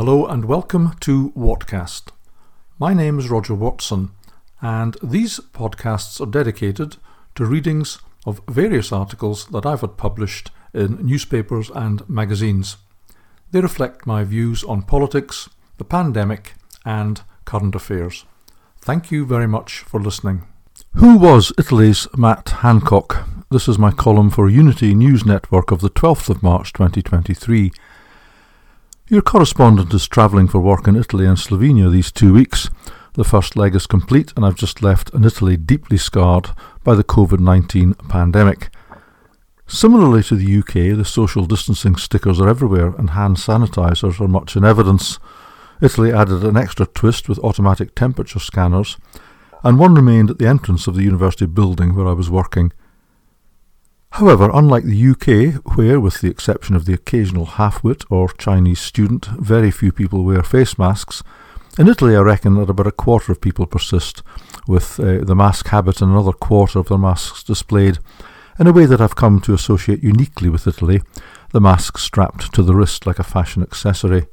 Hello and welcome to Whatcast. My name is Roger Watson, and these podcasts are dedicated to readings of various articles that I've had published in newspapers and magazines. They reflect my views on politics, the pandemic, and current affairs. Thank you very much for listening. Who was Italy's Matt Hancock? This is my column for Unity News Network of the 12th of March 2023. Your correspondent is travelling for work in Italy and Slovenia these 2 weeks. The first leg is complete and I've just left an Italy deeply scarred by the COVID-19 pandemic. Similarly to the UK, the social distancing stickers are everywhere and hand sanitisers are much in evidence. Italy added an extra twist with automatic temperature scanners, and one remained at the entrance of the university building where I was working. However, unlike the UK, where, with the exception of the occasional half-wit or Chinese student, very few people wear face masks, in Italy I reckon that about a quarter of people persist with the mask habit and another quarter of their masks displayed in a way that I've come to associate uniquely with Italy, the mask strapped to the wrist like a fashion accessory.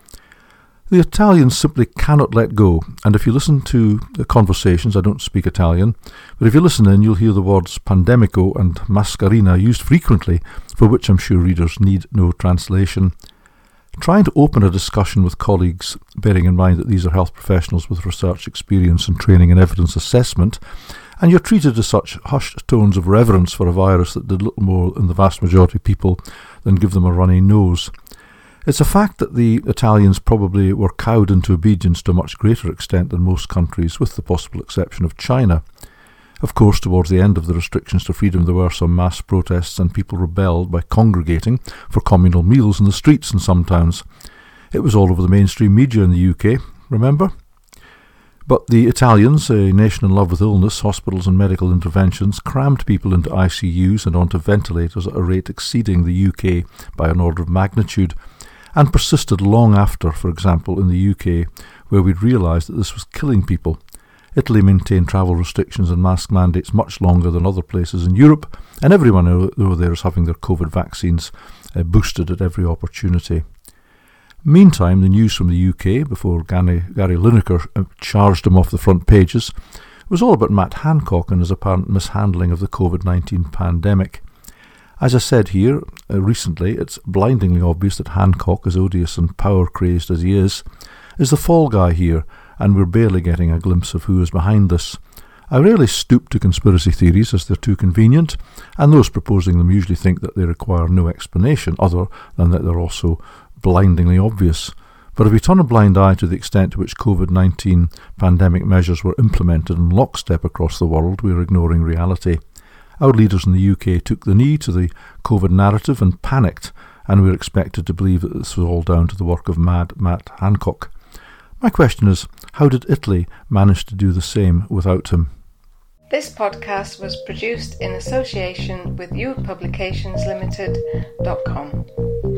The Italians simply cannot let go, and if you listen to the conversations, I don't speak Italian, but if you listen in, you'll hear the words pandemico and mascherina used frequently, for which I'm sure readers need no translation. Trying to open a discussion with colleagues, bearing in mind that these are health professionals with research experience and training in evidence assessment, and you're treated to such hushed tones of reverence for a virus that did little more in the vast majority of people than give them a runny nose. It's a fact that the Italians probably were cowed into obedience to a much greater extent than most countries, with the possible exception of China. Of course, towards the end of the restrictions to freedom there were some mass protests and people rebelled by congregating for communal meals in the streets in some towns. It was all over the mainstream media in the UK, remember? But the Italians, a nation in love with illness, hospitals and medical interventions, crammed people into ICUs and onto ventilators at a rate exceeding the UK by an order of magnitude, and persisted long after, for example, in the UK, where we'd realised that this was killing people. Italy maintained travel restrictions and mask mandates much longer than other places in Europe, and everyone over there is having their COVID vaccines boosted at every opportunity. Meantime, the news from the UK, before Gary Lineker charged him off the front pages, was all about Matt Hancock and his apparent mishandling of the COVID-19 pandemic. As I said here recently, it's blindingly obvious that Hancock, as odious and power-crazed as he is the fall guy here, and we're barely getting a glimpse of who is behind this. I rarely stoop to conspiracy theories as they're too convenient, and those proposing them usually think that they require no explanation other than that they're also blindingly obvious. But if we turn a blind eye to the extent to which COVID-19 pandemic measures were implemented in lockstep across the world, we're ignoring reality. Our leaders in the UK took the knee to the COVID narrative and panicked, and we're expected to believe that this was all down to the work of Mad Matt Hancock. My question is, how did Italy manage to do the same without him? This podcast was produced in association with youpublicationslimited.com.